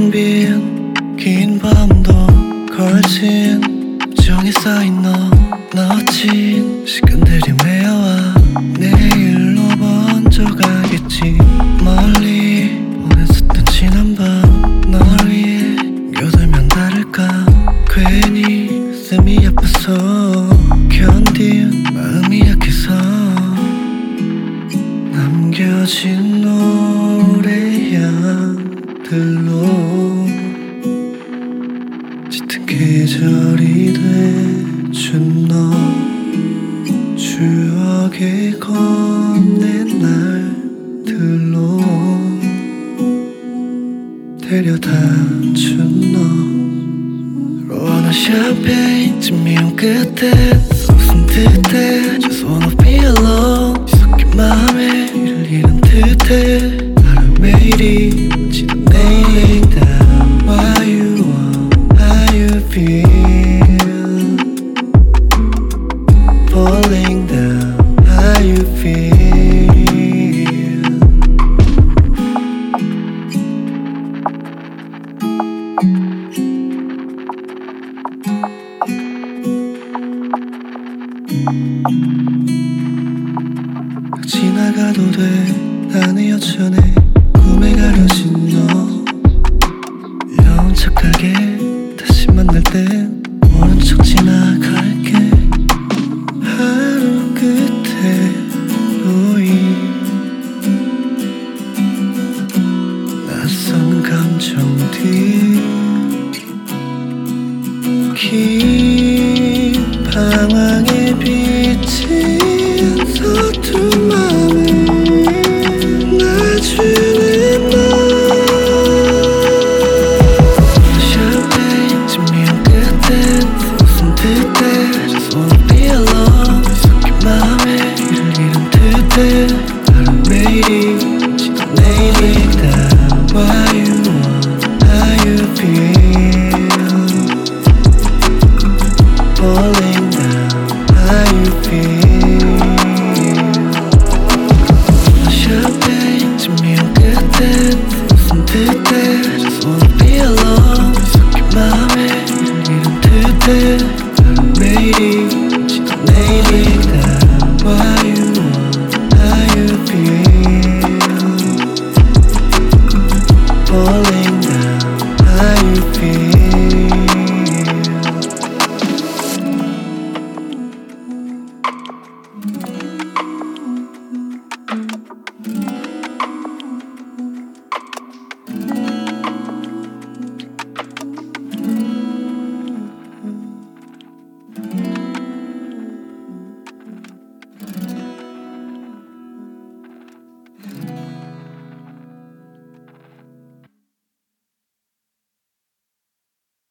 빈 긴 밤도 걸친 정이 쌓인 너진 시간들이 메어와 내일로 먼저 가겠지. 멀리 보냈었던 지난 밤 널 위해 겨들면 다를까. 괜히 숨이 아파서 견딘 마음이 약해서 남겨진 노래향들로 짙은 계절이 돼준 너 추억에 건넨 날들로 데려다준 너 로나 샴페인쯤 미운 끝에 쏟은 듯해 Just wanna be alone 섞인 맘에 이를 잃은 듯해 하루 매일이 지던 nailing down Why you want, how you feel Falling down, how you feel 지나가도 돼 나는 여전해 꿈에 가려진 너 영착하게 다시 만날 땐 모른 척 지나갈게. 하루 끝에 놓인 낯선 감정들 긴 방황에 비친 서툰 맘을 놔주는 너 샴페인쯤 미운 끝엔 웃은 듯해 Just wanna be alone 섞인 맘에 이를 잃은 듯해 하루 매일이 지던 nailing down Why you want, how you feel Falling down, how you feel 샴페인쯤 미운 끝엔 웃은 듯해 Just wanna be alone 섞인 맘에 이를 잃은 듯해 하루 매일이 지던 nailing down Why you want, how you feel Falling down, how you feel